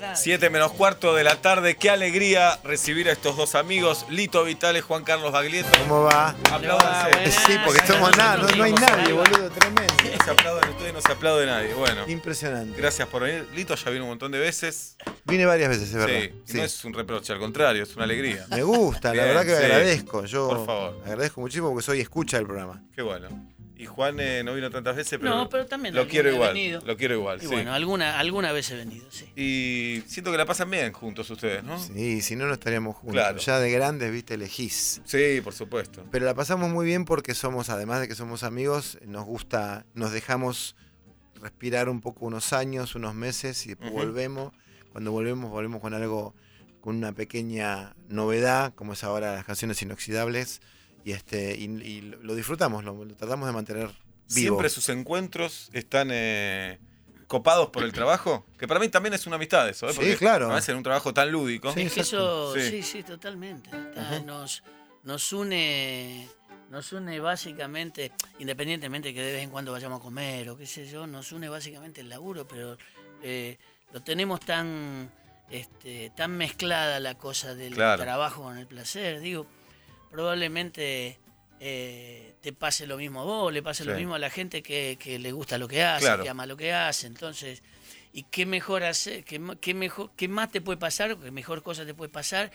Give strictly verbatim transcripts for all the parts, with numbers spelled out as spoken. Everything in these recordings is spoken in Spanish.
siete menos cuarto de la tarde. Qué alegría recibir a estos dos amigos, Lito Vitale, Juan Carlos Baglietto. ¿Cómo va? Apláudanse. Sí, porque somos nada, no, no hay nadie, boludo, tremendo. No se aplauden ustedes, no se aplaude nadie. Bueno, impresionante. Gracias por venir. Lito ya vino un montón de veces. Vine varias veces, es verdad. Sí, Sí. No es un reproche, al contrario, es una alegría. Me gusta, la Bien, verdad que sí. agradezco. Yo Por favor. agradezco muchísimo porque soy escucha del programa. Qué bueno. Y Juan eh, no vino tantas veces, pero, No, pero también lo alguna quiero he igual. venido. Lo quiero igual, Y sí. bueno, alguna, alguna vez he venido, sí. Y siento que la pasan bien juntos ustedes, ¿no? Sí, si no, no estaríamos juntos. Claro. Ya de grandes, viste, elegís. Sí, por supuesto. Pero la pasamos muy bien porque somos, además de que somos amigos, nos gusta, nos dejamos respirar un poco unos años, unos meses y después Ujú. volvemos. Cuando volvemos, volvemos con algo, con una pequeña novedad, como es ahora las canciones inoxidables. Y este y, y lo disfrutamos, lo, lo tratamos de mantener vivo. ¿Siempre sus encuentros están eh, copados por el trabajo? Que para mí también es una amistad eso, ¿eh? Sí, Porque claro. a veces en un trabajo tan lúdico. Sí, Es que eso, Sí. sí, sí, totalmente. Está- nos, nos une, nos une básicamente, independientemente que de vez en cuando vayamos a comer o qué sé yo, nos une básicamente el laburo, pero eh, lo tenemos tan, este, tan mezclada la cosa del Claro. trabajo con el placer. Digo, probablemente eh, te pase lo mismo a vos, le pase Sí. lo mismo a la gente que, que le gusta lo que hace, Claro. que ama lo que hace. Entonces, ¿y qué mejor hacer? ¿Qué, ma- qué mejor, qué más te puede pasar? ¿Qué mejor cosa te puede pasar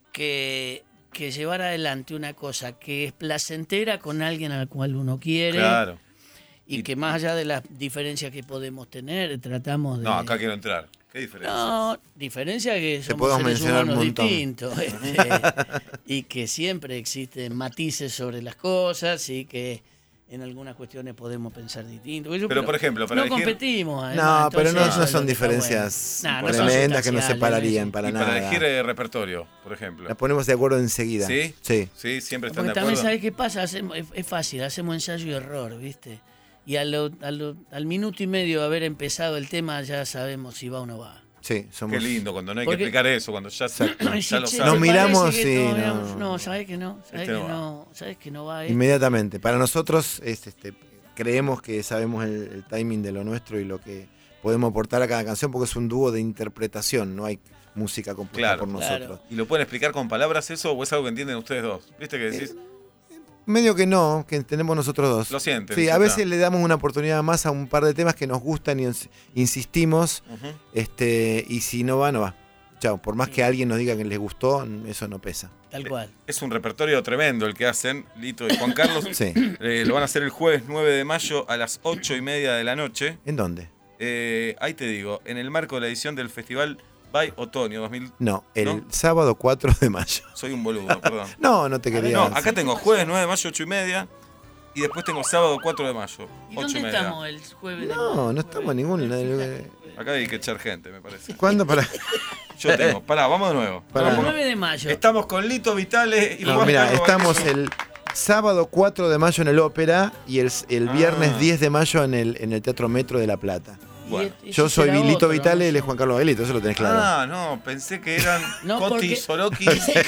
que, que llevar adelante una cosa que es placentera con alguien al cual uno quiere? Claro. Y Y- que más allá de las diferencias que podemos tener, tratamos de... No, acá quiero entrar. ¿Qué diferencia? No, diferencia que somos podemos seres mencionar un humanos montón. distintos este, y que siempre existen matices sobre las cosas y que en algunas cuestiones podemos pensar distinto. Yo Pero, creo- por ejemplo, para no elegir- competimos. No, además, pero no, entonces no eso son es lo que está diferencias bueno. Nah, no son tremendas que nos sustanciales, separarían eso. para y nada. para elegir eh, repertorio, por ejemplo. Nos ponemos de acuerdo enseguida. ¿Sí? Sí. Sí, siempre están Porque de también, acuerdo. ¿sabes qué pasa? Hacemos, es, es fácil, hacemos ensayo y error, ¿viste? Y a lo- a lo- al minuto y medio de haber empezado el tema ya sabemos si va o no va. Sí, somos. Qué lindo, cuando no hay Porque- que explicar eso, cuando ya, ya Ay, sí, lo che, sabes. Nos ¿te miramos parece que y no, no- digamos, no, ¿sabes que no? ¿Sabes Este que no va. no? ¿Sabes que no va? eh? Inmediatamente. Para nosotros, es, este, creemos que sabemos el, el timing de lo nuestro y lo que podemos aportar a cada canción, porque es un dúo de interpretación, no hay música compuesta Claro. por nosotros. Claro. ¿Y lo pueden explicar con palabras eso o es algo que entienden ustedes dos? ¿Viste que decís? Medio que no, que tenemos nosotros dos. Lo sienten. Sí, ya a está. veces le damos una oportunidad más a un par de temas que nos gustan y ins- insistimos, Ujú. este, y si no va, no va. Chao, por más que alguien nos diga que les gustó, eso no pesa. Tal cual. Es un repertorio tremendo el que hacen Lito y Juan Carlos. Sí. Eh, lo van a hacer el jueves nueve de mayo a las ocho y media de la noche. ¿En dónde? Eh, ahí te digo, en el marco de la edición del Festival By Otoño dos mil. No, el ¿No? sábado cuatro de mayo. Soy un boludo, perdón. No, no te quería. No, acá tengo jueves nueve de mayo, ocho y media. Y después tengo sábado cuatro de mayo, ¿Y ocho dónde y media. estamos el jueves? de No, mayo? no estamos en ningún lado. Acá hay que echar gente, me parece. ¿Cuándo para? Yo tengo. Pará, vamos de nuevo. Pará. El Vamos. nueve de mayo. Estamos con Lito Vitale y No, Juan mira, Carlos estamos Baglietto. el sábado cuatro de mayo en el Ópera y el, el viernes Ah. diez de mayo en el, en el Teatro Metro de La Plata. Y Bueno, este- Yo ese soy será Lito otro, Vitale y él ¿no? es Juan Carlos Baglietto, eso lo tenés claro. Ah, no, pensé que eran No, Coti, porque- Soroki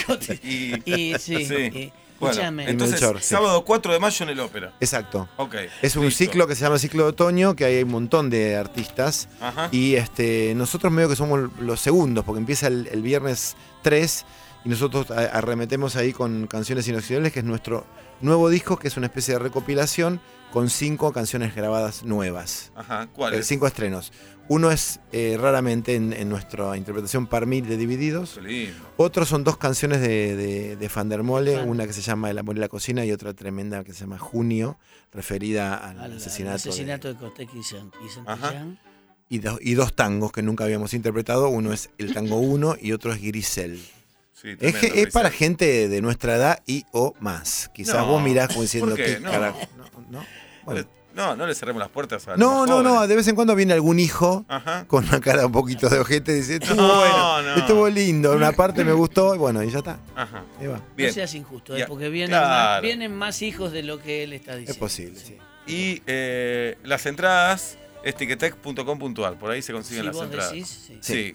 y... Y sí, Sí. y- Bueno, escúchame. entonces, Melchor, sí. sábado cuatro de mayo en el Ópera. Exacto. Ok. Es un listo. ciclo que se llama Ciclo de Otoño, que hay un montón de artistas. Ajá. Y este nosotros medio que somos los segundos, porque empieza el, el viernes tres y nosotros a- arremetemos ahí con Canciones Inoxidables, que es nuestro nuevo disco, que es una especie de recopilación con cinco canciones grabadas nuevas. Ajá. ¿Cuál Eh, es? cinco estrenos. Uno es eh, raramente en, en nuestra interpretación par mil de Divididos. Qué lindo. Otros son dos canciones de, de, de Van der Mole, Fan. una que se llama El amor y la cocina y otra tremenda que se llama Junio, referida al, Al- al asesinato. de- asesinato de Cotec y San- y Ajá. Santillán. y, do- y dos tangos que nunca habíamos interpretado. Uno es el tango uno y otro es Grisel. Sí, Es, tremendo, que- es Grisel. para gente de nuestra edad y o más. Quizás No, vos mirás como diciendo ¿por qué? qué No. carajo. No, no. Bueno. No, no le cerremos las puertas a los no, más no, no, jóvenes. de vez en cuando viene algún hijo Ajá. con una cara un poquito de ojete y dice, estuvo No, bueno, no. estuvo lindo, una parte me gustó y bueno, y ya está. Ajá. Ahí va. Bien. No seas injusto, Ya, ¿eh? porque vienen, claro. más, vienen más hijos de lo que él está diciendo. Es posible, sí. Y eh, las entradas es ticketek punto com punto ar, por ahí se consiguen Si las vos entradas. decís, sí. Sí.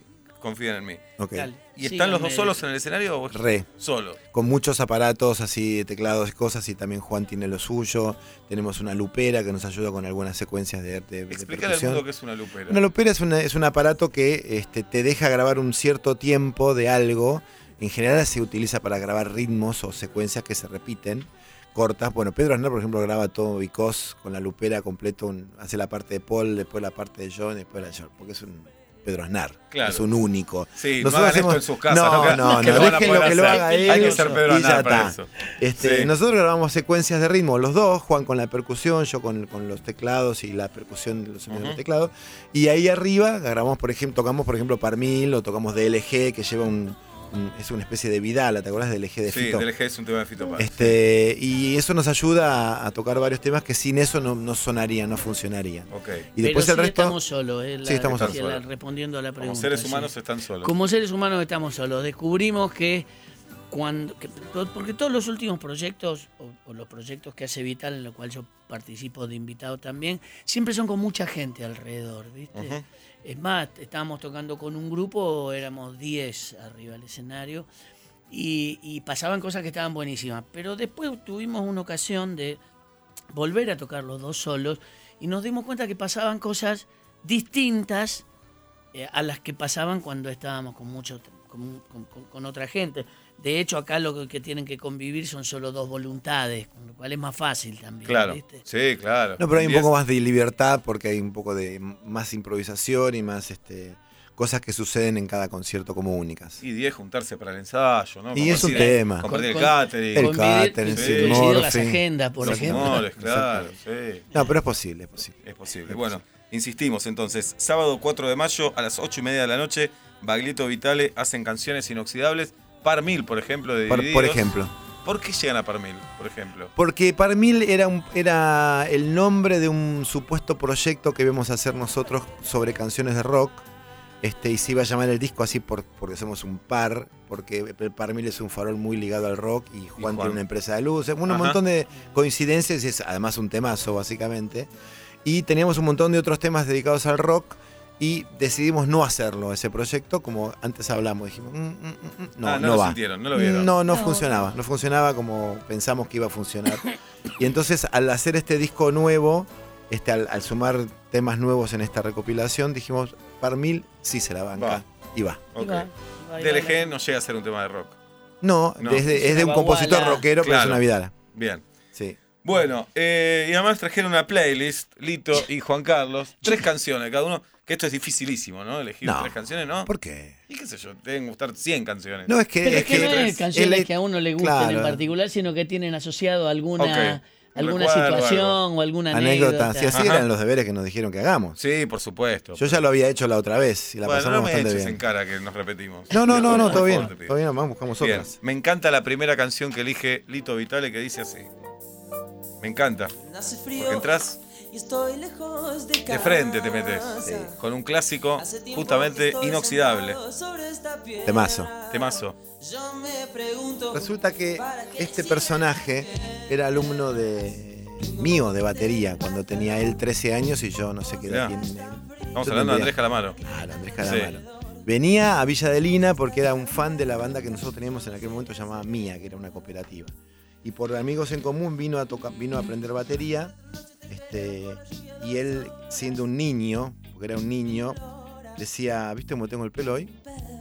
confíen en mí. Ok. Dale, ¿Y están los dos síganme. solos en el escenario o Re. solo? Con muchos aparatos así, teclados y cosas, y también Juan tiene lo suyo. Tenemos una lupera que nos ayuda con algunas secuencias de, de, de Explícale al percusión. mundo qué es una lupera. Una lupera es, una, es un aparato que este, te deja grabar un cierto tiempo de algo. En general se utiliza para grabar ritmos o secuencias que se repiten, cortas. Bueno, Pedro Aznar, por ejemplo, graba todo Because con la lupera completo, un- hace la parte de Paul, después la parte de John, después la de John, porque es un Pedro Aznar, Claro. es un único. Sí, Nosotros no hagan hacemos- esto en sus casas. No, que- no, que no, lo van a déjenlo poder que lo hacer. haga él Hay que ser Pedro y ya Aznar para está. eso. Este, Sí. Nosotros grabamos secuencias de ritmo, los dos, Juan con la percusión, yo con, con los teclados y la percusión de los sonidos Ujú. del teclado. Y ahí arriba grabamos, por ejemplo, tocamos por ejemplo Parmil o tocamos D L G, que lleva un, un- es una especie de Vidala, ¿te acuerdas de D L G de Sí, Fito? D L G es un tema de Fito Páez. Este, y eso nos ayuda a, a tocar varios temas que sin eso no, no sonarían, no funcionarían. Ok. Y después Pero el sí resto. estamos solos. eh, la- Sí, estamos sí, solos. la- respondiendo a la pregunta. Como seres sí. humanos están solos. Como seres humanos estamos solos. Descubrimos que cuando. que to- porque todos los últimos proyectos, o, o los proyectos que hace Vital, en los cuales yo participo de invitado también, siempre son con mucha gente alrededor, ¿viste? Ujú. Es más, estábamos tocando con un grupo, éramos diez arriba del escenario, y, y pasaban cosas que estaban buenísimas. Pero después tuvimos una ocasión de volver a tocar los dos solos y nos dimos cuenta que pasaban cosas distintas eh, a las que pasaban cuando estábamos con, mucho, con, con- con- con otra gente. De hecho, acá lo que, que tienen que convivir son solo dos voluntades, con lo cual es más fácil también. Claro. ¿viste? Sí, claro. No, pero hay un Y es- poco más de libertad porque hay un poco de más improvisación y más este, cosas que suceden en cada concierto como únicas. Y diez juntarse para el ensayo, ¿no? Y es un Compartir- tema. Compartir Con- el catering. El Convivir- catering, sí, coincidir Morphy. las agendas, por los ejemplo. humores, claro, sí. No, pero es posible, es posible. Es posible. Bueno, insistimos entonces. Sábado cuatro de mayo a las ocho y media de la noche, Baglietto Vitale hacen canciones inoxidables. Par Mil, por ejemplo, de Por, Divididos. por ejemplo. ¿Por qué llegan a Par Mil, por ejemplo? Porque Parmil era, un, era el nombre de un supuesto proyecto que íbamos a hacer nosotros sobre canciones de rock. Este, y se iba a llamar el disco así por, porque somos un par, porque el Parmil es un farol muy ligado al rock y Juan, Juan. tiene una empresa de luces. Un Ajá. montón de coincidencias y es además un temazo, básicamente. Y teníamos un montón de otros temas dedicados al rock y decidimos no hacerlo, ese proyecto, como antes hablamos. Dijimos, mm, mm, mm, no, Ah, no no lo va. sintieron, no lo vieron. No, no No. funcionaba, no funcionaba como pensamos que iba a funcionar. Y entonces al hacer este disco nuevo, este, al, al sumar temas nuevos en esta recopilación, dijimos, Parmil sí se la banca. Va. Y va. Y Ok. va, y va, y D L va. G no llega a ser un tema de rock. No, No. desde- Es es de una un compositor baguala. rockero, pero es Claro. una vidala. Bien. Sí. Bueno, eh, y además trajeron una playlist, Lito y Juan Carlos, tres canciones cada uno, que esto es dificilísimo, ¿no? Elegir No. tres canciones, ¿no? ¿Por qué? Y qué sé yo, deben gustar cien canciones. No, es que. Pero es que no tres- es canciones el- que a uno le gusten claro. en particular, sino que tienen asociado alguna, Ok. alguna Recuerdo, situación algo. o alguna Anécdota. anécdota. Si así Ajá. eran los deberes que nos dijeron que hagamos. Sí, por supuesto. Yo ya lo había hecho la otra vez y la bueno, pasamos no me bastante eches bien. en cara que nos repetimos. No, no, no, no, Por todo favor, bien. te pido. Todo bien, vamos, buscamos Bien, otras. me encanta la primera canción que elige Lito Vitale, que dice así. Me encanta. Porque entras de frente, te metes. Sí. Con un clásico justamente inoxidable. Temazo. Temazo. Resulta que este personaje era alumno de mío de batería cuando tenía él trece años y yo no sé qué edad Mirá. tiene él. Estamos Yo hablando de tendría- Andrés Calamaro. Claro, Andrés Calamaro. Venía a Villa de Lina porque era un fan de la banda que nosotros teníamos en aquel momento llamada Mía, que era una cooperativa. Y por amigos en común vino a tocar, vino a aprender batería. Este, y él, siendo un niño, porque era un niño, decía, ¿viste cómo tengo el pelo hoy?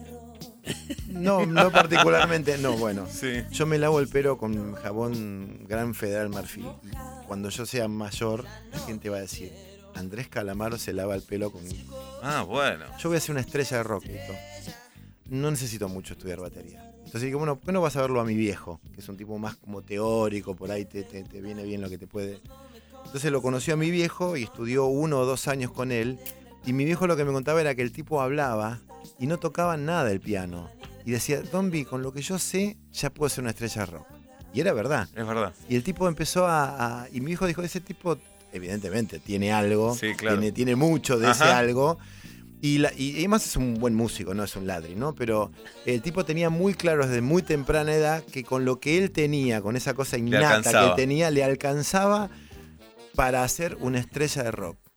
No, no particularmente, no, bueno. Sí. Yo me lavo el pelo con jabón Gran Federal Marfil. Y cuando yo sea mayor, la gente va a decir, Andrés Calamaro se lava el pelo con... Ah, bueno. Yo voy a ser una estrella de rock, Lito. No necesito mucho estudiar batería. Entonces digo, bueno, ¿por qué no vas a verlo a mi viejo? Que es un tipo más como teórico, por ahí te, te, te viene bien lo que te puede... Entonces lo conoció a mi viejo y estudió uno o dos años con él. Y mi viejo lo que me contaba era que el tipo hablaba y no tocaba nada el piano. Y decía, Dombi, con lo que yo sé, ya puedo ser una estrella de rock. Y era verdad. Es verdad. Y el tipo empezó a... a- y mi hijo dijo, ese tipo, evidentemente, tiene algo. Sí, claro. tiene, tiene mucho de ese Ajá. algo. Y, la- y además es un buen músico, no es un ladri, ¿no? Pero el tipo tenía muy claro desde muy temprana edad que con lo que él tenía, con esa cosa innata que alcanzaba. él tenía, le alcanzaba para hacer una estrella de rock.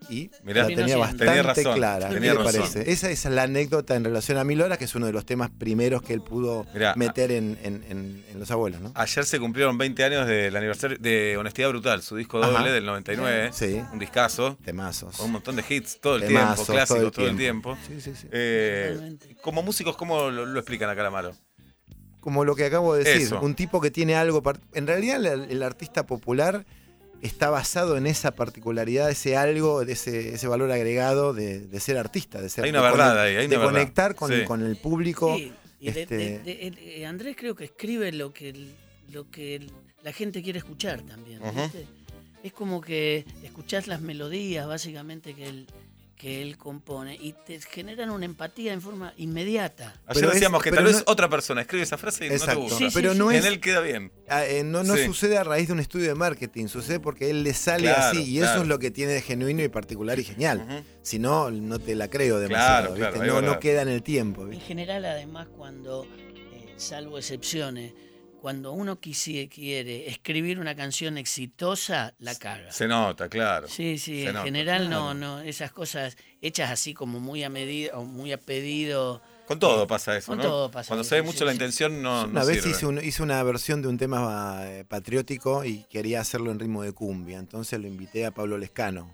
y Mirá, la tenía bastante tenía razón, clara. tenía ¿Qué te razón. parece? Esa, esa es la anécdota en relación a Mil Horas, que es uno de los temas primeros que él pudo Mirá, meter en, en, en, en Los Abuelos, ¿no? Ayer se cumplieron veinte años del aniversario de Honestidad Brutal, su disco doble Ajá. del noventa y nueve. Sí. Un discazo. Temazos. Con un montón de hits todo el Temazos, tiempo, clásicos todo el todo el tiempo. Sí, sí, sí. Eh, Totalmente. como músicos, ¿cómo lo, lo explican a Calamaro? Como lo que acabo de decir, Eso. un tipo que tiene algo... par- En realidad el, el artista popular está basado en esa particularidad, ese algo, de ese, ese valor agregado de, de ser artista, de ser Hay una de verdad conec- ahí, hay de una verdad. conectar con, Sí. con el público. Sí, y de- este- de- de- de- eh, Andrés creo que escribe lo que, el- lo que el- la gente quiere escuchar también. Ujú. ¿viste? Es como que escuchás las melodías básicamente que él, que él compone y te generan una empatía en forma inmediata. Ayer Pero es- decíamos que pero tal vez no- otra persona escribe esa frase y Exacto. no te gusta. Sí, sí, pero sí. no En es... él queda bien. Ah, eh, no no Sí. sucede a raíz de un estudio de marketing, sucede porque a él le sale Claro, así y claro. eso es lo que tiene de genuino y particular y genial. Ujú. Si no, no te la creo demasiado, Claro, claro, ¿viste? es no, verdad. no queda en el tiempo. En ¿viste? general, además, cuando, eh, salvo excepciones, cuando uno quisi- quiere escribir una canción exitosa, la caga. Se nota, claro. Sí, sí, Se en nota. general no, no, esas cosas hechas así como muy a medida o muy a pedido. Con todo pasa eso, Con ¿no? todo pasa Cuando eso, se ve sí, mucho sí, la sí. intención, no, Una no vez sirve. hice, un- hice una versión de un tema eh, patriótico y quería hacerlo en ritmo de cumbia, entonces lo invité a Pablo Lescano.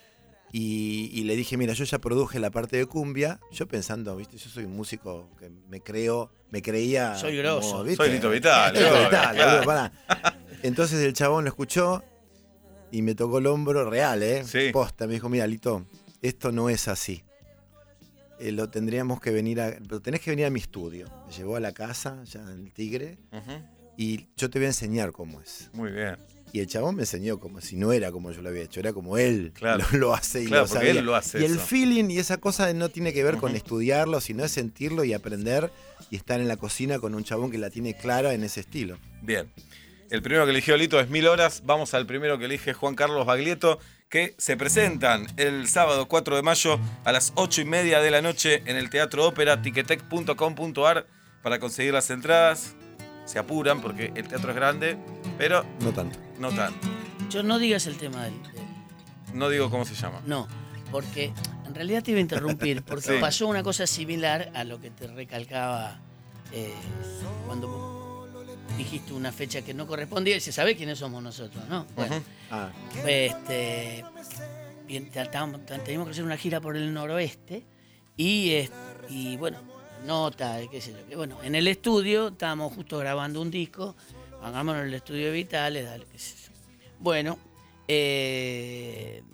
Y, y le dije, mira, yo ya produje la parte de cumbia, yo pensando, viste, yo soy un músico que me creo, me creía... Soy grosso. como, ¿viste? Soy Lito Vitale, Lito obvio, Vitale, claro. boludo, pará. Entonces el chabón lo escuchó y me tocó el hombro real, ¿eh? Sí. Posta, me dijo, mira, Lito, esto no es así. Eh, lo tendríamos que venir a... Pero tenés que venir a mi estudio. Me llevó a la casa, ya en el Tigre, Ujú. y yo te voy a enseñar cómo es. Muy bien. Y el chabón me enseñó como si no era como yo lo había hecho, era como él Claro. lo, lo hace y Claro, lo porque sabía. él lo hace y el eso. feeling y esa cosa no tiene que ver con Ujú. estudiarlo, sino es sentirlo y aprender y estar en la cocina con un chabón que la tiene clara en ese estilo. Bien. El primero que eligió Lito es Mil Horas. Vamos al primero que elige Juan Carlos Baglietto, que se presentan el sábado cuatro de mayo a las ocho y media de la noche en el Teatro Ópera, tiquetec punto com punto ar para conseguir las entradas. Se apuran porque el teatro es grande, pero No tanto. no tanto. Yo no digas el tema del, del- No digo cómo se llama. No, porque en realidad te iba a interrumpir, porque Sí. pasó una cosa similar a lo que te recalcaba eh, cuando dijiste una fecha que no correspondía y se sabe quiénes somos nosotros, ¿no? Bueno, Ujú. Ah, este, bien, tratábamos- teníamos que hacer una gira por el noroeste y, eh, y bueno, nota, qué sé yo, que bueno, en el estudio estábamos justo grabando un disco, hagámoslo en el estudio de Vitales, dale, qué sé yo. Bueno, eh,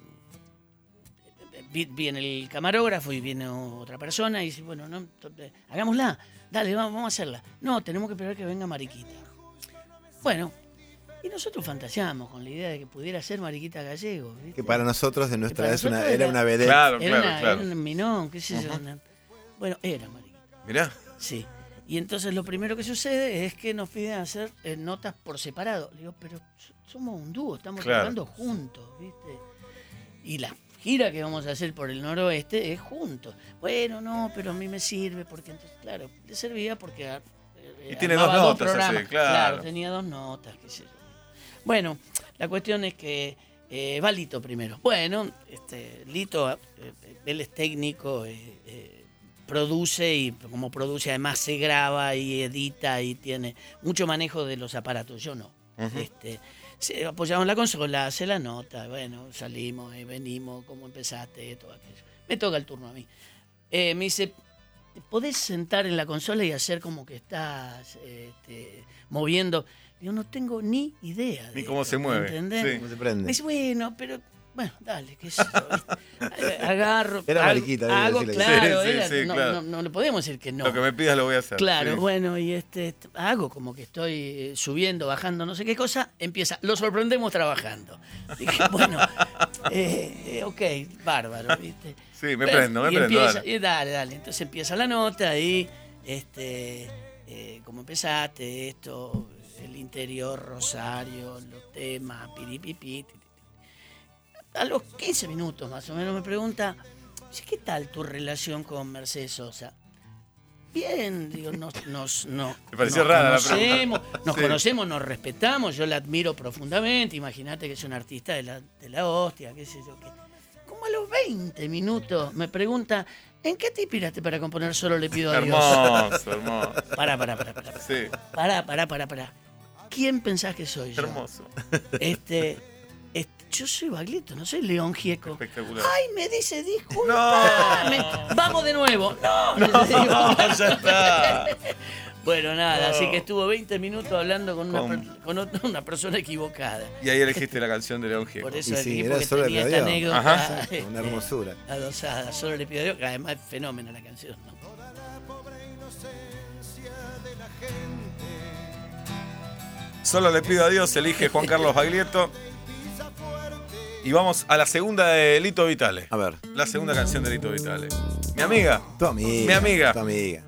vi- viene el camarógrafo y viene otra persona y dice, bueno, no, entonces, hagámosla, dale, vamos, vamos a hacerla. No, tenemos que esperar que venga Mariquita. Bueno, y nosotros fantaseamos con la idea de que pudiera ser Mariquita Gallego. ¿viste? que para nosotros de nuestra para edad es una- nosotros era era- una vedette. Claro, Era, claro, una, claro. era un minón, qué sé yo. una- Bueno, era Mariquita, Mirá. sí. Y entonces lo primero que sucede es que nos piden hacer eh, notas por separado. Le digo, pero so- somos un dúo, estamos Claro. tocando juntos, ¿viste? Y la gira que vamos a hacer por el noroeste es juntos. Bueno, no, pero a mí me sirve porque entonces, claro, le servía porque eh, Y tiene armaba dos notas programas. así, claro. tenía dos notas, qué sé yo. Bueno, la cuestión es que eh, va Lito primero. Bueno, este, Lito, eh, él es técnico, eh, eh, produce y como produce además se graba y edita y tiene mucho manejo de los aparatos. Yo no. Ujú. este, se, apoyamos la consola, hace la nota, bueno, salimos, eh, venimos, cómo empezaste, todo aquello. Me toca el turno a mí. Eh, me dice, ¿te podés sentar en la consola y hacer como que estás este, moviendo? Yo no tengo ni idea. De Ni cómo esto, se mueve, ¿entendés? sí. ¿Cómo se Me prende? dice, bueno, pero, bueno, dale, qué sé yo, ¿viste? Agarro. Era hago- mariquita, debe hago, decirle. claro, Sí, sí, era- sí, no, claro. no- no le podemos decir que no. Lo que me pidas lo voy a hacer. Claro, sí. bueno, y este hago como que estoy eh, subiendo, bajando, no sé qué cosa, empieza, lo sorprendemos trabajando. Dije, bueno, eh, eh, ok, bárbaro, ¿viste? Sí, me Bueno, prendo, me y prendo. empieza- dale. y dale, dale. Entonces empieza la nota y, este, eh, como empezaste, esto, el interior, Rosario, los temas, piripipi. A los quince minutos más o menos me pregunta, ¿qué tal tu relación con Mercedes Sosa? Bien, digo, nos, nos, no, Me pareció nos rara la conocemos, pregunta. nos Sí. conocemos, nos respetamos, yo la admiro profundamente, imagínate que es un artista de la, de la hostia, qué sé yo, qué. Como a los veinte minutos me pregunta, ¿en qué te inspiraste para componer Solo le pido a Dios? Hermoso, hermoso. Pará, pará, pará, pará. Sí. Pará, pará, pará, pará. ¿Quién pensás que soy yo? Hermoso. Este, este, yo soy Baglietto, no soy León Gieco. Espectacular. Ay, me dice, disculpame. No. Vamos de nuevo. No, No, le digo. ya está. Bueno, nada, No. así que estuvo veinte minutos hablando con una, Con- per- con otra- una persona equivocada. Y ahí elegiste la canción de León Gieco. Por eso Y sí, elegí, era porque Solo le tenía pido esta a Dios. anécdota. Ajá. este, Una hermosura. Adosada, Solo le pido a Dios, que además es fenómeno la canción, ¿no? Solo le pido a Dios, elige Juan Carlos Baglietto. Y vamos a la segunda de Lito Vitale. A ver. La segunda canción de Lito Vitale. Mi amiga. Tu amiga. Mi amiga. Tu amiga.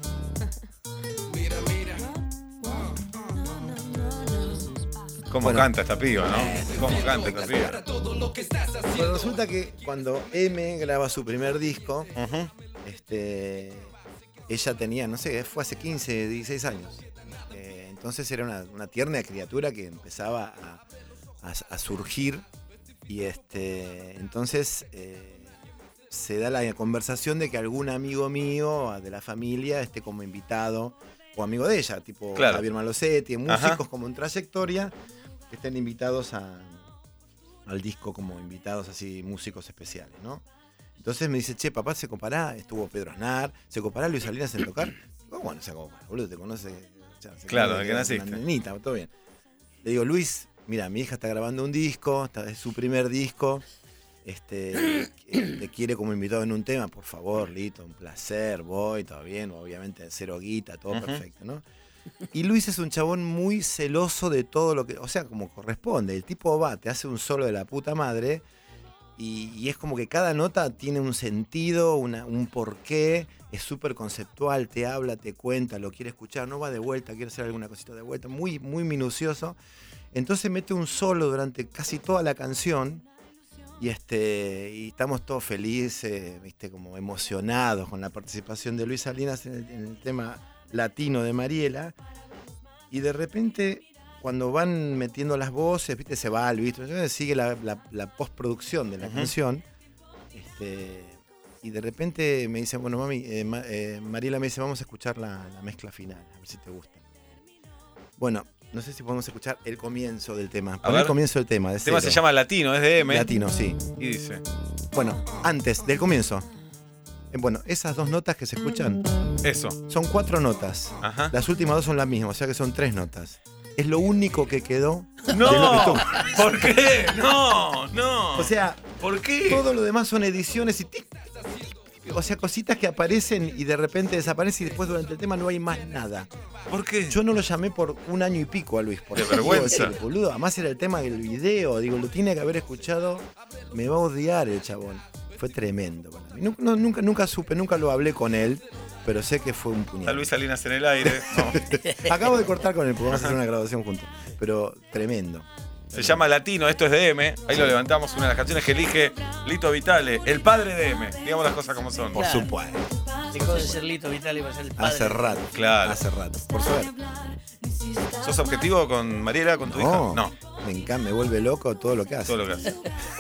¿Cómo Bueno. canta esta piba, no? ¿Cómo canta esta piba? Bueno, resulta que cuando M graba su primer disco, Ujú. este, ella tenía, no sé, fue hace quince, dieciséis años. Eh, entonces era una, una tierna criatura que empezaba a, a- a surgir. Y este, entonces eh, se da la conversación de que algún amigo mío de la familia esté como invitado, o amigo de ella, tipo Claro. Javier Malosetti, músicos Ajá. como en trayectoria, que estén invitados a, al disco como invitados así, músicos especiales, ¿no? Entonces me dice, che, papá, se copará, estuvo Pedro Aznar, se copará Luis Salinas en tocar. Digo, bueno, se compara, boludo, te conoce. Ya, se Claro, conoce de que eras naciste. una nenita, todo bien. Le digo, Luis, mira, mi hija está grabando un disco, está- es su primer disco, este, eh, te quiere como invitado en un tema, por favor, Lito, un placer, voy, todo bien, obviamente cero guita, todo Ujú. perfecto, ¿no? Y Luis es un chabón muy celoso de todo lo que, o sea, como corresponde, el tipo va, te hace un solo de la puta madre y, y es como que cada nota tiene un sentido, una- un porqué, es súper conceptual, te habla, te cuenta, lo quiere escuchar, no va de vuelta, quiere hacer alguna cosita de vuelta, muy, muy minucioso. Entonces mete un solo durante casi toda la canción y, este, y estamos todos felices, ¿viste? Como emocionados con la participación de Luis Salinas en el, en el tema latino de Mariela. Y de repente, cuando van metiendo las voces, ¿viste? Se va Luis, entonces sigue la, la- la postproducción de la Ujú. canción. Este, y de repente me dicen, bueno, mami, eh, Ma- eh, Mariela me dice, vamos a escuchar la, la mezcla final, a ver si te gusta. Bueno, no sé si podemos escuchar el comienzo del tema. Pon ver. el comienzo del tema. De El tema cero. se llama Latino, es de M. Latino, sí. Y dice. Bueno, antes del comienzo. Eh, Bueno, esas dos notas que se escuchan Eso. son cuatro notas. Ajá. Las últimas dos son las mismas, o sea que son tres notas. Es lo único que quedó de lo que ¡No! estuvo. ¿Por qué? No, no. O sea, ¿por qué? todo lo demás son ediciones y tic, tic, tic, o sea, cositas que aparecen y de repente desaparecen y después durante el tema no hay más nada. ¿Por qué? Yo no lo llamé por un año y pico a Luis. Por De eso, vergüenza. digo, boludo, además era el tema del video. Digo, lo tiene que haber escuchado. Me va a odiar el chabón. Fue tremendo para mí. Nu- no, nunca, nunca supe, nunca lo hablé con él, pero sé que fue un Está puñal. Luis Salinas en el aire. No. Acabo de cortar con él porque vamos a hacer una grabación juntos. Pero tremendo. Se llama Latino, esto es de M. Ahí lo levantamos, una de las canciones que elige Lito Vitale, el padre de M. Digamos las cosas como son. Por Claro. supuesto. Dejó de ser Lito Vitale para ser el padre. Hace rato. Claro. Hace rato. Por suerte. ¿Sos objetivo con Mariela, con tu No, hija? No, Me encanta, me vuelve loco todo lo que hace. todo lo que hace.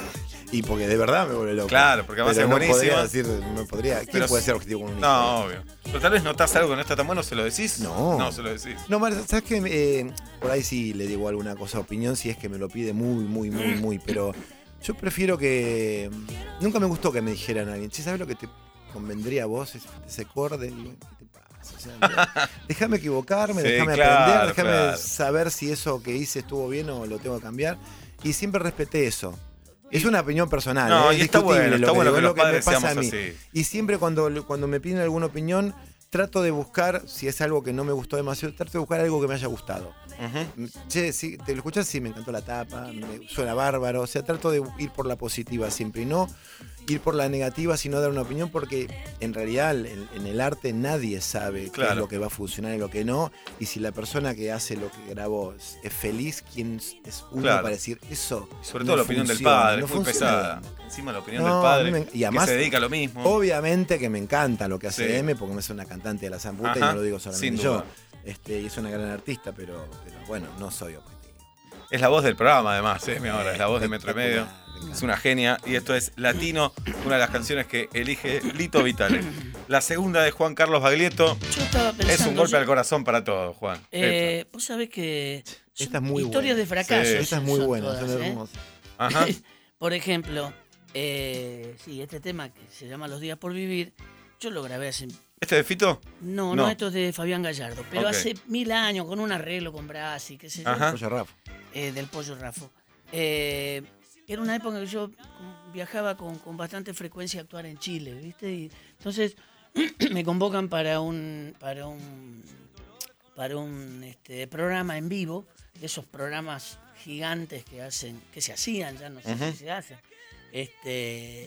Y porque de verdad me vuelve loco. Claro, porque además Pero es no buenísima. podría decir, no podría. ¿Quién Pero puede s- ser objetivo con un hijo? No, obvio. Pero tal vez notás algo que no está tan bueno, ¿se lo decís? No. No, se lo decís. No, Mar, ¿sabes qué? Eh, por ahí sí le digo alguna cosa, opinión, si es que me lo pide muy, muy, muy, muy. Pero yo prefiero que. Nunca me gustó que me dijeran a alguien, che, ¿sabes lo que te convendría a vos? Ese, ese acorde. Digo, ¿qué te pasa? O sea, déjame equivocarme, Sí, déjame claro, aprender, déjame claro. saber si eso que hice estuvo bien o lo tengo que cambiar. Y siempre respeté eso. Es una opinión personal. No, ¿eh? Es y está discutible bueno, lo está bueno digo, que es los lo que me padres pasa a seamos mí. así. Y siempre cuando, cuando me piden alguna opinión, trato de buscar, si es algo que no me gustó demasiado, trato de buscar algo que me haya gustado. Ujú. Che, sí, ¿te lo escuchas? Sí, me encantó la tapa, me suena bárbaro. O sea, trato de ir por la positiva siempre y no ir por la negativa, sino dar una opinión, porque en realidad en, en el arte nadie sabe qué Claro. es lo que va a funcionar y lo que no. Y si la persona que hace lo que grabó es, es feliz, ¿quién es uno Claro. para decir eso? Y sobre no todo la opinión del funciona, padre, no es muy funciona pesada. bien? Encima la opinión No, del a padre, mí me- y además- que se dedica a lo mismo. Obviamente que me encanta lo que hace Sí. M, porque me es una cantante de la zamputa y Ajá, no lo digo solamente sin yo. duda. Este, y es una gran artista, pero, pero bueno, no soy objetivo. Es la voz del programa, además, ¿eh? Mi ahora, es la voz de Metro y Medio. Espectacular. Es una genia. Y esto es Latino, una de las canciones que elige Lito Vitale. La segunda de Juan Carlos Baglietto. Yo estaba pensando. Es un golpe yo- al corazón para todos, Juan. Eh, vos sabés que son Esta es muy historias buena. de fracaso. Sí. Esta es muy son buena, todas, son ¿eh? hermosas. Ajá. Por ejemplo, eh, sí, este tema que se llama Los días por vivir, yo lo grabé hace... ¿Este de Fito? No, No. no, esto es de Fabián Gallardo, pero Ok. hace mil años, con un arreglo con Brasi, qué sé yo, Ajá. Oye, Rafa. eh, del Pollo Rafo. Eh, era una época en que yo viajaba con, con bastante frecuencia a actuar en Chile, ¿viste? Y entonces me convocan para un para un para un este, programa en vivo, de esos programas gigantes que hacen, que se hacían, ya no sé Ujú. si se hacen. Este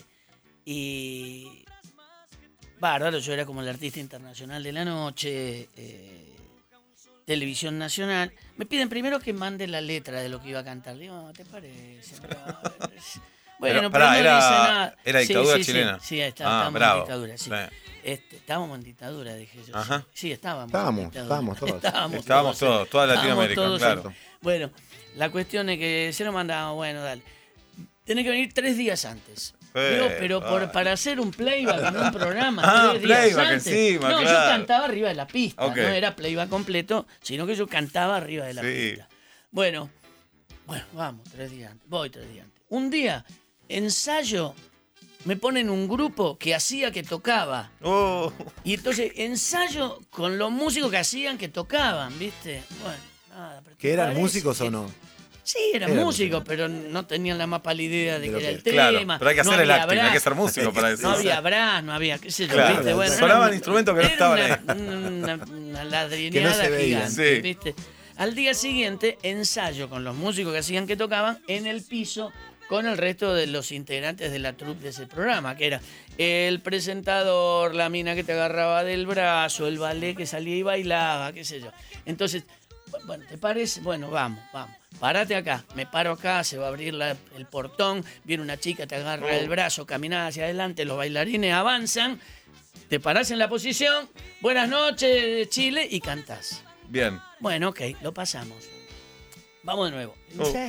y bárbaro, yo era como el artista internacional de la noche, eh, Televisión Nacional. Me piden primero que mande la letra de lo que iba a cantar. Digo, "No, ¿te parece? Mirá, es-". Bueno, Pero, pero, pará, no era- dice nada. era Sí, dictadura sí, sí. chilena. Sí, está- Ah, estábamos bravo. en dictadura, sí. Sí. Este, estábamos en dictadura, dije yo. Ajá. Sí, sí, estábamos. Estábamos, en dictadura. estábamos todos. Estábamos, Estábamos todos, todos, toda estábamos Latinoamérica, todos, claro. Bueno, la cuestión es que se lo mandamos, bueno, dale. Tenés que venir tres días antes. Eh, Digo, pero por, vale. para hacer un playback en un programa, Ah, tres días playback antes. encima, no, yo claro. cantaba arriba de la pista, Ok. no era playback completo, sino que yo cantaba arriba de la Sí. pista. Bueno, bueno, vamos, tres días antes. Voy tres días antes. Un día, ensayo, me ponen un grupo que hacía que tocaba. Oh, Y entonces, ensayo con los músicos que hacían que tocaban, ¿viste? Bueno, nada. pero ¿Que ¿te eran parece músicos que- o no? Sí, eran Eran músicos, músicos. pero no tenían la más pálida idea de, De que lo era que- el claro, tema. pero hay que no hacer el había acting, hay que brass, ser músico para eso. no había brass, no había, qué sé yo, Claro, ¿viste? Bueno, sonaban era una- instrumentos que no era estaban una, ahí. Una, una ladrineada Que no se veían. gigante, Sí. ¿viste? Al día siguiente, ensayo con los músicos que hacían que tocaban en el piso con el resto de los integrantes de la troupe de ese programa, que era el presentador, la mina que te agarraba del brazo, el ballet que salía y bailaba, qué sé yo. Entonces, bueno, ¿te parece? Bueno, vamos, vamos. Párate acá, me paro acá, se va a abrir la- el portón, viene una chica, te agarra el brazo, caminás hacia adelante, los bailarines avanzan, te parás en la posición, buenas noches Chile, y cantás. bien. Bueno, ok, lo pasamos. Vamos de nuevo. Oh. Ya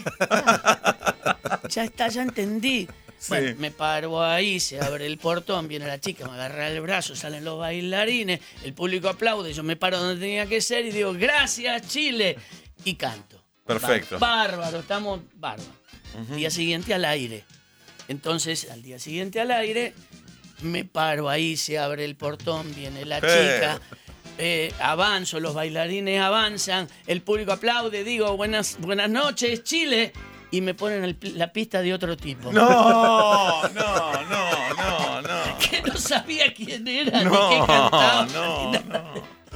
está, ya está, ya entendí. Sí. Bueno, me paro ahí, se abre el portón, viene la chica, me agarra el brazo, salen los bailarines, el público aplaude, yo me paro donde tenía que ser y digo, gracias Chile, y canto. Perfecto. Bárbaro, estamos bárbaros. Día siguiente al aire. Entonces, al día siguiente al aire, me paro ahí, se abre el portón, viene la Eh. chica, eh, avanzo, los bailarines avanzan, el público aplaude, digo, buenas, buenas noches, Chile, y me ponen el- la pista de otro tipo. No, no, no, no, no. Que no sabía quién era, No, ni qué cantaba. no, ni nada.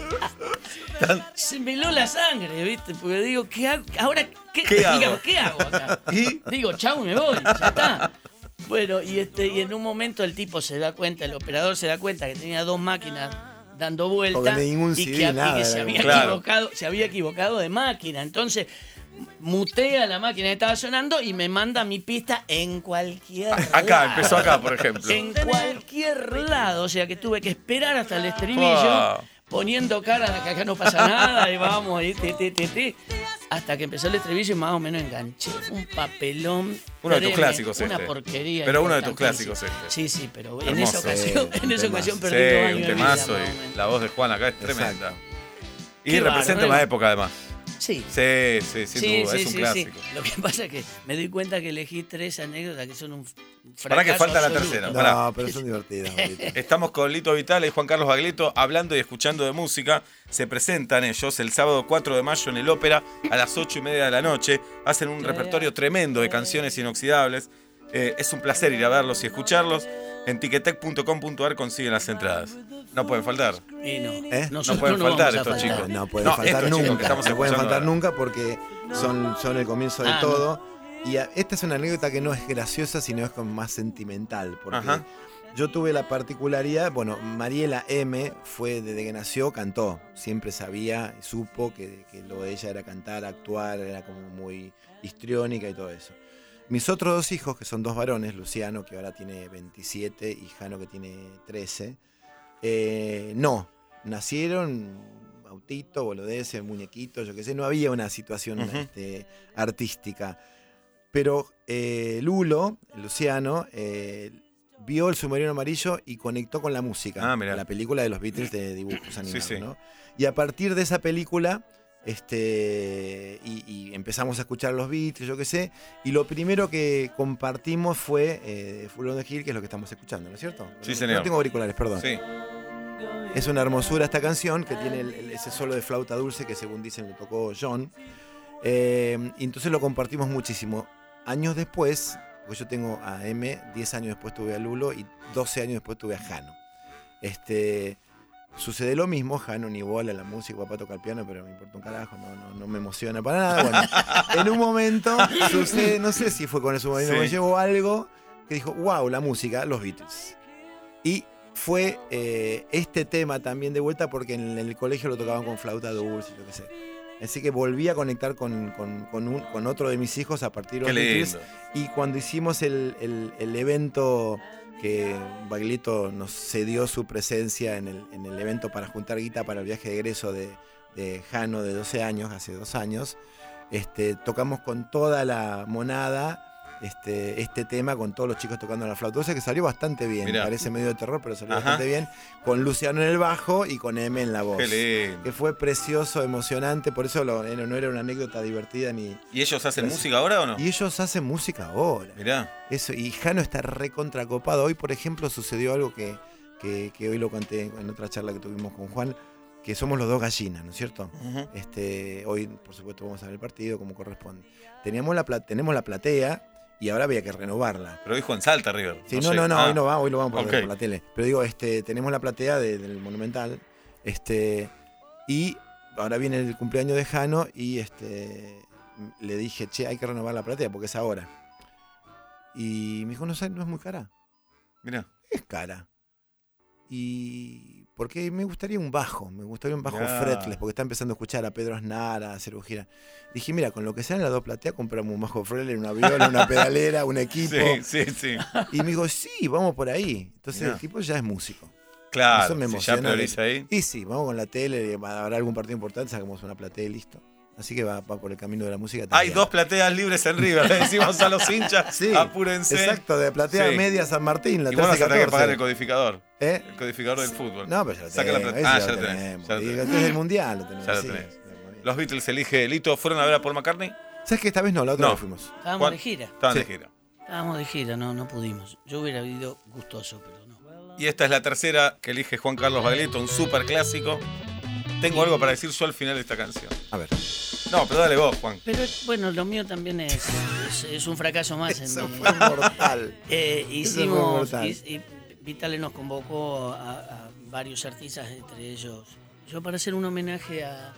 Se me heló la sangre, ¿viste? Porque digo, ¿qué hago? Ahora, ¿qué, ¿Qué hago? digamos, ¿qué hago acá? ¿Y? Digo, chau, me voy, ya está. Bueno, y, este, y en un momento el tipo se da cuenta, el operador se da cuenta que tenía dos máquinas dando vuelta Porque ningún y C que, D, y nada, que se era había como- Claro. equivocado, se había equivocado de máquina. Entonces mutea la máquina que estaba sonando y me manda mi pista en cualquier Acá, lado. empezó acá, por ejemplo. En cualquier lado, o sea que tuve que esperar hasta el estribillo, Fua. poniendo cara de que acá no pasa nada y vamos, ahí, ti, ti, ti, ti, hasta que empezó el estribillo y más o menos enganché. Fue un papelón. Uno de tus tremendo, clasicos Una este. porquería. Pero uno de tus importantísima. clásicos este. Sí, sí, pero en Hermoso. esa ocasión, Sí, en esa un ocasión temazo. perdí dos Sí, años un de vida, temazo más o y menos. la voz de Juan acá es Exacto. tremenda. Y Qué representa bárbaro. una época además. Sí. Sí, sí, sin Sí, duda, sí, es un sí, clásico. sí. Lo que pasa es que me doy cuenta que elegí tres anécdotas que son un fracaso Pará que falta la absoluto. tercera. No, Pará. pero son divertidas. ahorita. Estamos con Lito Vitale y Juan Carlos Baglietto hablando y escuchando de música. Se presentan ellos el sábado cuatro de mayo en el Ópera a las ocho y media de la noche. Hacen un repertorio tremendo de canciones inoxidables. Eh, es un placer ir a verlos y escucharlos. En tiquetec punto com punto ar consiguen las entradas. No pueden faltar. Y no, ¿Eh? No nosotros pueden no faltar vamos a estos faltar. chicos. No pueden No, faltar estos chicos que nunca. estamos No pueden escuchando faltar ahora. nunca porque son, son el comienzo de Ah, todo. Y a- esta es una anécdota que no es graciosa, sino es como más sentimental. Porque Ajá. yo tuve la particularidad, bueno, Mariela M. fue desde que nació, cantó. Siempre sabía y supo que, que lo de ella era cantar, actuar, era como muy histriónica y todo eso. Mis otros dos hijos, que son dos varones, Luciano, que ahora tiene veintisiete, y Jano, que tiene trece, eh, no, nacieron fotito, boludeces, muñequito, yo qué sé, no había una situación uh-huh. este, artística. Pero eh, Lulo, Luciano, eh, vio El submarino amarillo y conectó con la música, ah, mirá. la película de los Beatles de dibujos animados, sí, sí. ¿no? Y a partir de esa película, este, y, y empezamos a escuchar los Beatles, yo qué sé, y lo primero que compartimos fue eh, Full on the Hill, que es lo que estamos escuchando, ¿no es cierto? Sí, señor. No tengo auriculares, perdón. Sí. Es una hermosura esta canción, que tiene el, el, ese solo de flauta dulce que según dicen lo tocó John. Eh, y entonces lo compartimos muchísimo. Años después, porque yo tengo a M, diez años después tuve a Lulo y doce años después tuve a Jano. Este, sucede lo mismo, Jano ni bola la música, papá toca el piano, pero me importa un carajo, no, no, no me emociona para nada. Bueno, en un momento sucede, no sé si fue con el submarino, sí. me llevó algo que dijo, wow, la música, los Beatles. Y fue eh, este tema también de vuelta porque en el colegio lo tocaban con flauta dulce, yo qué sé. Así que volví a conectar con, con, con, un, con otro de mis hijos a partir de los Beatles. Y cuando hicimos el, el, el evento que Baglietto nos cedió su presencia en el, en el evento para juntar guita para el viaje de egreso de, de Jano de doce años, hace dos años, este, tocamos con toda la monada este, este tema, con todos los chicos tocando la flauta dulce, que salió bastante bien. Mirá. Parece medio de terror, pero salió Ajá. bastante bien. Con Luciano en el bajo y con M en la voz. Qué lindo. Que fue precioso, emocionante, por eso lo, no era una anécdota divertida ni... ¿Y ellos hacen pero, música ahora o no? Y ellos hacen música ahora. Mirá. Eso, y Jano está recontracopado. Hoy, por ejemplo, sucedió algo que, que, que hoy lo conté en otra charla que tuvimos con Juan, que somos los dos gallinas, ¿no es cierto? Uh-huh. Este, hoy, por supuesto, vamos a ver el partido como corresponde. Teníamos la, tenemos la platea y ahora había que renovarla. Pero dijo en Salta, River. Sí, no, no, no, no ah. hoy no va, hoy lo vamos a okay. ver por la tele. Pero digo, este, tenemos la platea de, del Monumental, este, y ahora viene el cumpleaños de Jano y este, le dije, che, hay que renovar la platea porque es ahora. Y me dijo, no, no es muy cara. Mirá. Es cara. Y porque me gustaría un bajo, me gustaría un bajo yeah. fretless, porque está empezando a escuchar a Pedro Aznar, a hacer gira. Dije, mira, con lo que sean las dos plateas, compramos un bajo fretless, una viola, una pedalera, un equipo. Sí, sí, sí. Y me dijo, sí, vamos por ahí. Entonces yeah. el tipo ya es músico. Claro, eso me si emociona. ya prioriza ahí. Y sí, vamos con la tele, habrá algún partido importante, sacamos una platea y listo. Así que va, va por el camino de la música. Hay dos plateas libres en River, le decimos a los hinchas, sí, apúrense. Exacto, de platea sí. media San Martín, la y vos vas a tener que pagar el codificador. ¿Eh? El codificador del fútbol. No, pero ya lo Saca tenemos. La ah, ya, ya lo tenés. tenemos. Ya lo tenés. Desde el Mundial lo tenemos. Ya lo tenés. Sí. Los Beatles elige Lito. ¿Fueron a ver a Paul McCartney? ¿Sabes que esta vez no? La otra no. vez fuimos. Estábamos ¿Cuál? de gira. Estaban sí. de gira. Estábamos de gira, no, no pudimos. Yo hubiera ido gustoso, pero no. Y esta es la tercera que elige Juan Carlos Baglietto, un súper clásico. Tengo algo para decir yo al final de esta canción. A ver. No, pero dale vos, Juan. Pero bueno, lo mío también es, es, es un fracaso más. Eso en mi, fue mortal. Eh, hicimos, y, y Vitale nos convocó a, a varios artistas, entre ellos yo, para hacer un homenaje a,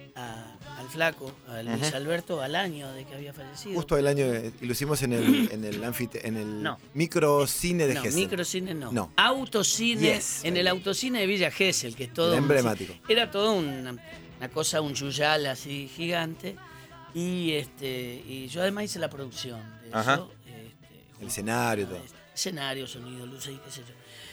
a, al flaco, a Luis uh-huh. Alberto, al año de que había fallecido. Justo el año, y lo hicimos en el, en el, anfite, en el no. microcine de no, Gesell. Microcine no. no. Autocine, yes. en el autocine de Villa Gesell, que es todo... El emblemático. Un, era todo una, una cosa, un chuyal así gigante. Y este y yo además hice la producción de Ajá. eso. Este, el escenario, todo. Escenario, sonido, luces y qué sé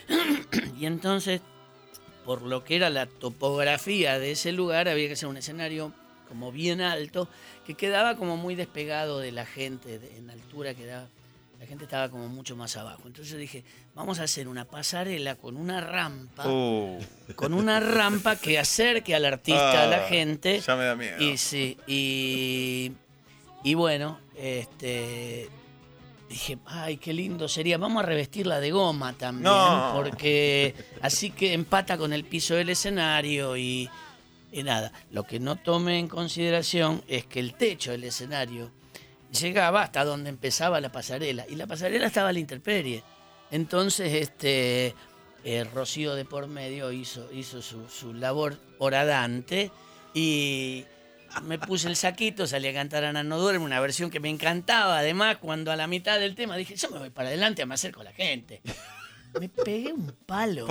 yo. Y entonces, por lo que era la topografía de ese lugar, había que hacer un escenario como bien alto, que quedaba como muy despegado de la gente, de, en altura quedaba, la gente estaba como mucho más abajo. Entonces dije, vamos a hacer una pasarela con una rampa, uh. con una rampa que acerque al artista, ah, a la gente. Ya me da miedo. Y sí, y, y bueno, este... dije, ay, qué lindo sería. Vamos a revestirla de goma también, no. porque así que empata con el piso del escenario y, y nada. Lo que no tomé en consideración es que el techo del escenario llegaba hasta donde empezaba la pasarela, y la pasarela estaba a la intemperie. Entonces, este, eh, Rocío de por medio hizo, hizo su, su labor horadante y... me puse el saquito, salí a cantar Ana no duerme, una versión que me encantaba. Además, cuando a la mitad del tema dije, yo me voy para adelante, me acerco a la gente. Me pegué un palo.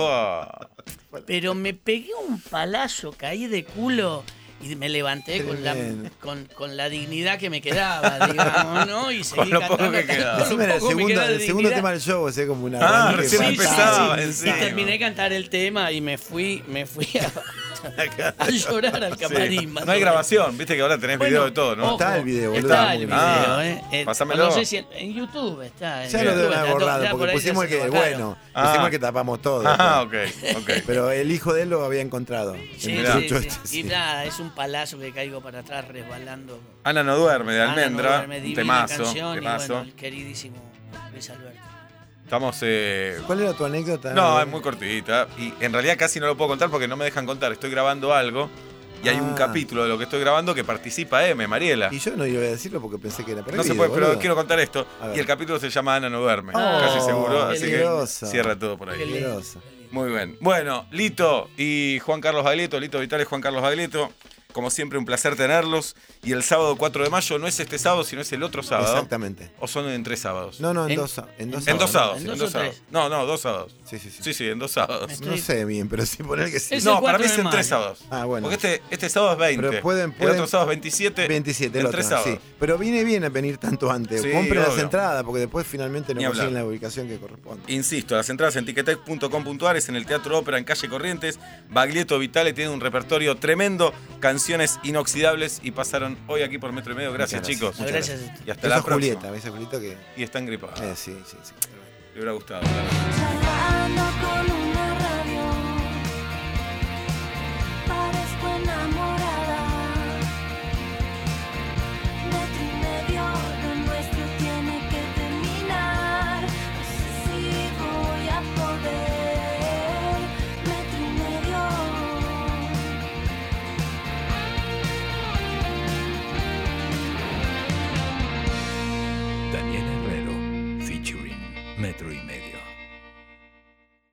Pero me pegué un palazo, caí de culo y me levanté con la, con, con la dignidad que me quedaba, digamos, ¿no? Y seguí con lo cantando. poco que quedaba. Eso era el segundo, el segundo tema del show, o sea, como una... Ah, recién sí, empezaba, sí, en sí. serio. Y terminé de cantar el tema y me fui, me fui a... a llorar al camarín. Sí. más No hay o menos. grabación, viste que ahora tenés Bueno, video de todo, ¿no? ojo, Está el video, boludo. Está el video, Ah, eh. Eh, pásamelo. No sé si en, en YouTube está. En Ya YouTube lo deben está haber todo, borrado, ya por porque ahí pusimos el ya se que, lo bajaron. bueno, Ah. pusimos el que tapamos todo. Ah, ok, ok. Pero el hijo de él lo había encontrado. Sí, el Mirá. sí, trucho sí. este, Y sí. nada, es un palazo que caigo para atrás resbalando. Ana no duerme, de Ana no Almendra. duerme, un divina temazo, canción, y temazo. bueno, el queridísimo Luis Alberto. Estamos. Eh... ¿Cuál era tu anécdota? No, es muy cortita. Y en realidad casi no lo puedo contar porque no me dejan contar. Estoy grabando algo y hay un Ah. capítulo de lo que estoy grabando que participa M, Mariela. Y yo no iba a decirlo porque pensé que era No prohibido, se puede, pero boludo. quiero contar esto. A ver. Y el capítulo se llama Ana no duerme. Oh, casi seguro. qué Así lindo. que cierra todo por Qué ahí. lindo. Grosso. Muy bien. Bueno, Lito y Juan Carlos Baglietto, Lito Vitale, Juan Carlos Baglietto. Como siempre, un placer tenerlos. Y el sábado cuatro de mayo no es este sábado, sino es el otro sábado. Exactamente. ¿O son en tres sábados? No, no, en, En- dos, en dos En dos sábados. ¿En En dos dos o sábados. tres? No, no, dos sábados. Sí, sí, sí. Sí, sí, en dos sábados. Estoy- No sé bien, pero sí poner que sí. Es- No, el para mí cuatro es de en tres mayo. sábados. Ah, bueno. Porque este, este sábado es veinte. Pero pueden- El pueden- otro sábado es veintisiete. veintisiete, el en otro, tres sábados. sí. Pero viene bien a venir tanto antes. Sí, Compren las obvio. entradas porque después finalmente no Ni hablar. consiguen la ubicación que corresponde. Insisto, las entradas en ticketek punto com punto a r es en el Teatro Ópera en calle Corrientes. Baglietto Vitale tiene un repertorio tremendo, canciones inoxidables y pasaron hoy aquí por Metro y Medio. Gracias, Muchas chicos. Muchas Gracias. Y hasta Eso la es próxima. Julieta, ¿ves a Julieta que...? Y está engripada. Eh, sí, sí, sí. Le hubiera gustado. claro. Charlando con una radio, parezco enamorada. Metro y medio, lo nuestro tiene que terminar. No sé si voy a poder. Metro y medio. Daniel Herrero, featuring Metro y Medio.